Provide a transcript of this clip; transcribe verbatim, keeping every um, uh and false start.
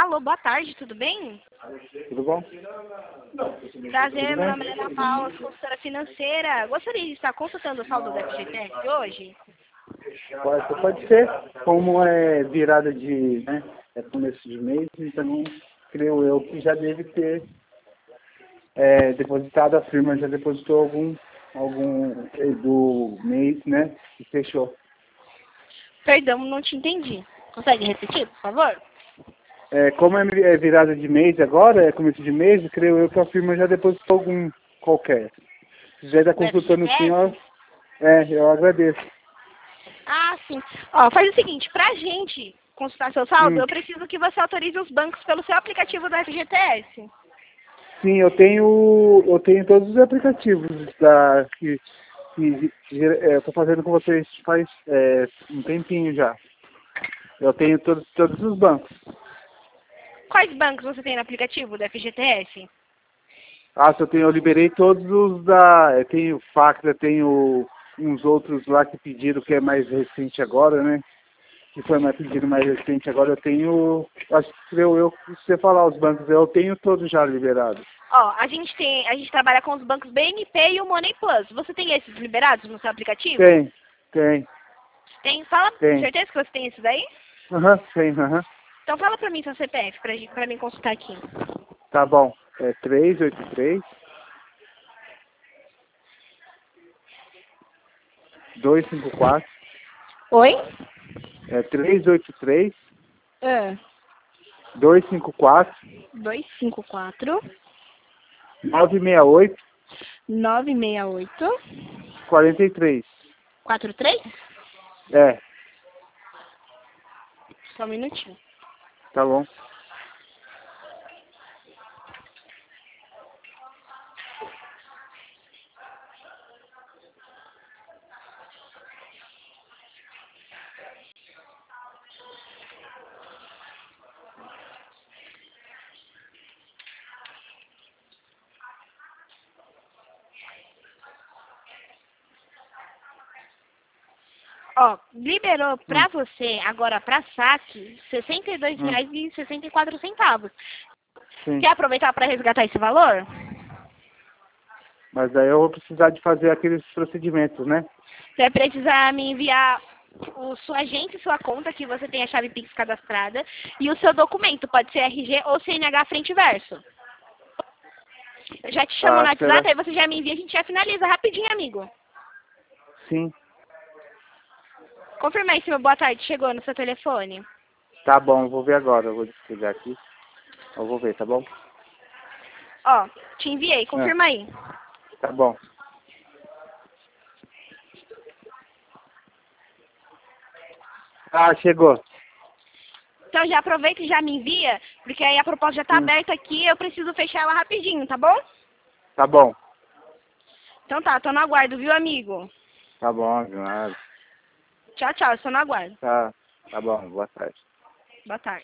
Alô, boa tarde, tudo bem? Tudo bom? Prazer, Tudo meu bem? nome é Ana Paula, sou consultora financeira. Gostaria de estar consultando o saldo do F G T S hoje? Pode, pode ser. Como é virada de, né, é começo de mês, então creio eu que já deve ter é, depositado, a firma já depositou algum, algum do mês, né, que fechou. Perdão, não te entendi. Consegue repetir, por favor? É, como é é virada de mês agora, é começo de mês, creio eu que a firma já depositou algum qualquer. Se já está Do consultando o senhor, F G T S? é, eu agradeço. Ah, sim. Ó, faz o seguinte, pra gente consultar seu saldo, Hum. eu preciso que você autorize os bancos pelo seu aplicativo do F G T S. Sim, eu tenho, eu tenho todos os aplicativos da, que, que, que é, eu estou fazendo com vocês faz é, um tempinho já. Eu tenho todos, todos os bancos. Quais bancos você tem no aplicativo do F G T S? Ah, eu tenho, eu liberei todos os da, eu tenho Facta, tenho uns outros lá que pediram que é mais recente agora, né? Que foi mais pedido mais recente agora. Eu tenho, acho que eu, eu se você falar os bancos, eu tenho todos já liberados. Ó, a gente tem, a gente trabalha com os bancos B N P e o Money Plus. Você tem esses liberados no seu aplicativo? Tem, tem, Tem? Fala, tem. certeza que você tem isso daí? Aham, tem, aham. Então fala pra mim seu C P F, pra, gente- pra mim consultar aqui. Tá bom. É três oito três, dois cinco quatro. Oi? É três oito três, Ah, dois cinco quatro, dois cinco quatro, nove seis oito, nove seis oito, quatro três. quatro três? É, Só um minutinho. tá bom. Ó, liberou pra Hum, você, agora pra saque, sessenta e dois hum, reais e sessenta e quatro centavos. sim. Quer aproveitar para resgatar esse valor? Mas aí eu vou precisar de fazer aqueles procedimentos, né? Você vai precisar me enviar o sua agente, sua conta, que você tem a chave Pix cadastrada, e o seu documento, pode ser R G ou C N H frente e verso. Eu já te chamo no Ah, será? WhatsApp, aí você já me envia, a gente já finaliza rapidinho, amigo. Sim. Confirma aí se meu boa tarde chegou no seu telefone. Tá bom, vou ver agora. Eu vou desligar aqui. Eu vou ver, tá bom? Ó, te enviei, É, confirma aí. tá bom. Ah, chegou. Então já aproveita e já me envia, porque aí a proposta já tá Sim. aberta aqui, eu preciso fechar ela rapidinho, tá bom? Tá bom. Então tá, tô no aguardo, viu, amigo? Tá bom, Leonardo. Tchau, tchau, estou no aguardo. Tá, tá bom. Boa tarde. Boa tarde.